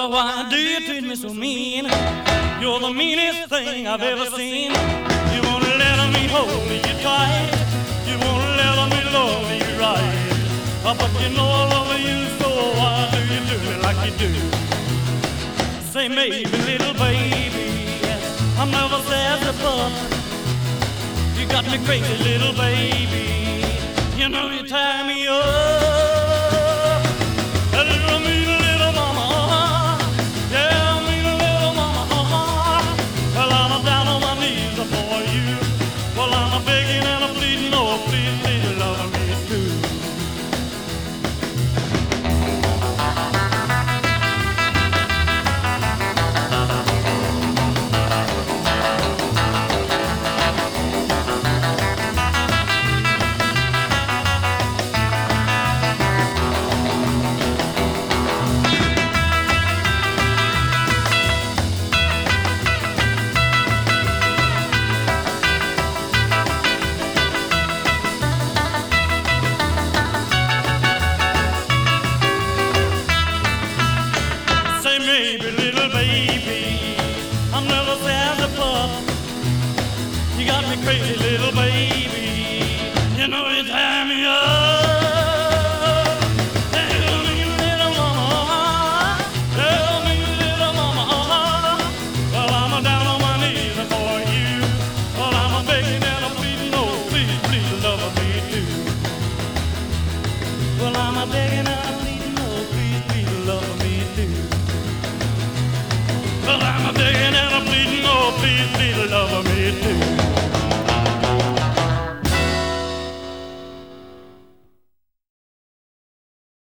why do you treat me so mean? You're the meanest thing I've ever seen. You won't let me hold you tight. You won't let me love you right. But you know I love you, so why do you do me like you do? Say maybe, little baby, yes, I'm never sad but you got me crazy, little baby. You know you tie me up. Little me, little mama, yeah, me, little mama. Well, I'm down on my knees for you. Well, I'm begging and I'm pleading, oh, please, please love me too. Maybe, little baby, I'm never sad to pup. You got me crazy, little baby. You know you tie me up. Tell me, little mama, tell me, little mama. Well, I'm down on my knees for you. Well, I'm begging and I'm pleading, oh, please, please love me too. Well, I'm begging and I'm pleading, oh, please, please love me too. Well, I'm begging and I'm pleading, oh, please, please love me too.